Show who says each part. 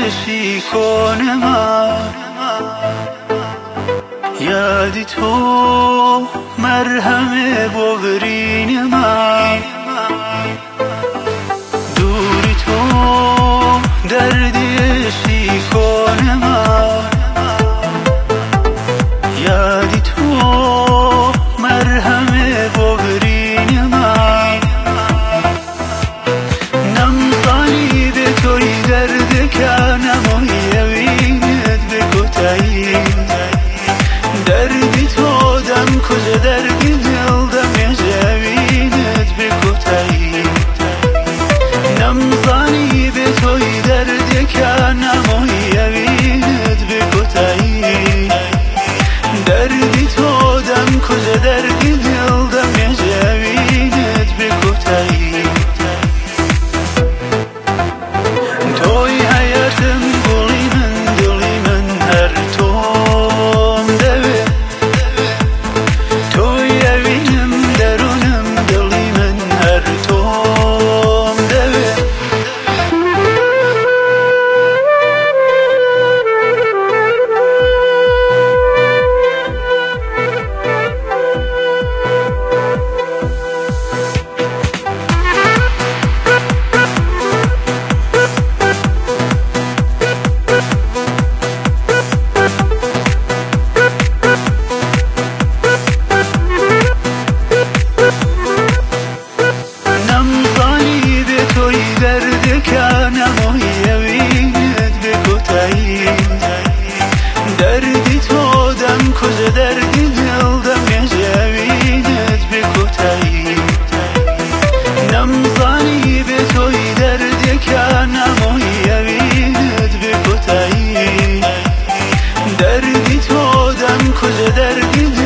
Speaker 1: دردشی کنه من یادی تو مرهم بغرین من دوری تو دردشی کنه من یادی تو مرهم بغرین من نمزانی به توی درد کنم و یوینت بکتایی دردی تو دم کجا دردی دلدم یجوینت بکتایی نمزانی به توی درد کنم و یوینت بکتایی دردی تو دم کجا دردی دلدم یجوینت بکتایی توی حیاتم گلی من دلی من هر توم دوه توی اوینم درونم دلی من هر توم دوه کنم و یوینت بکتایی دردی تو دم کجا دردی دلدم یجوینت بکتایی نمزانی به توی درد کنم و یوینت بکتایی دردی تو دم کجا دردی